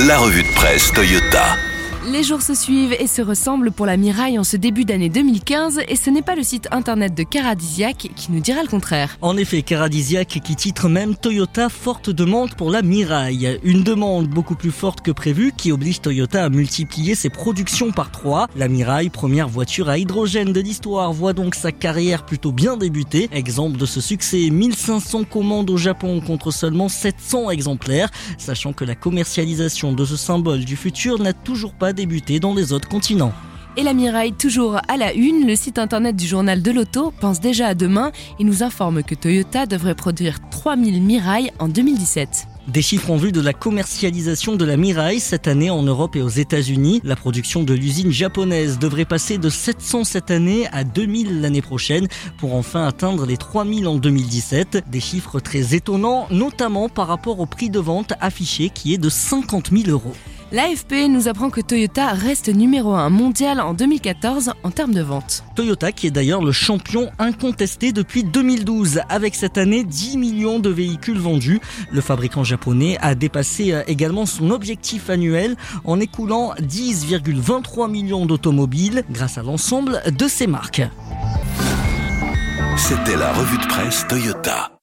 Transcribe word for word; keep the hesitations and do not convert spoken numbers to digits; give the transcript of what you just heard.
la revue de presse Toyota. Les jours se suivent et se ressemblent pour la Mirai en ce début d'année deux mille quinze et ce n'est pas le site internet de Caradisiac qui nous dira le contraire. En effet, Caradisiac qui titre même Toyota forte demande pour la Mirai. Une demande beaucoup plus forte que prévu qui oblige Toyota à multiplier ses productions par trois. La Mirai, première voiture à hydrogène de l'histoire, voit donc sa carrière plutôt bien débuter. Exemple de ce succès, mille cinq cents commandes au Japon contre seulement sept cents exemplaires, sachant que la commercialisation de ce symbole du futur n'a toujours pas débuté dans les autres continents. Et la Mirai toujours à la une, le site internet du journal de l'auto pense déjà à demain et nous informe que Toyota devrait produire trois mille Mirai en deux mille dix-sept. Des chiffres en vue de la commercialisation de la Mirai cette année en Europe et aux États-Unis. La production de l'usine japonaise devrait passer de sept cents cette année à deux mille l'année prochaine pour enfin atteindre les trois mille en deux mille dix-sept. Des chiffres très étonnants, notamment par rapport au prix de vente affiché qui est de cinquante mille euros. L'A F P nous apprend que Toyota reste numéro un mondial en deux mille quatorze en termes de vente. Toyota qui est d'ailleurs le champion incontesté depuis deux mille douze avec cette année dix millions de véhicules vendus. Le fabricant japonais a dépassé également son objectif annuel en écoulant dix virgule vingt-trois millions d'automobiles grâce à l'ensemble de ses marques. C'était la revue de presse Toyota.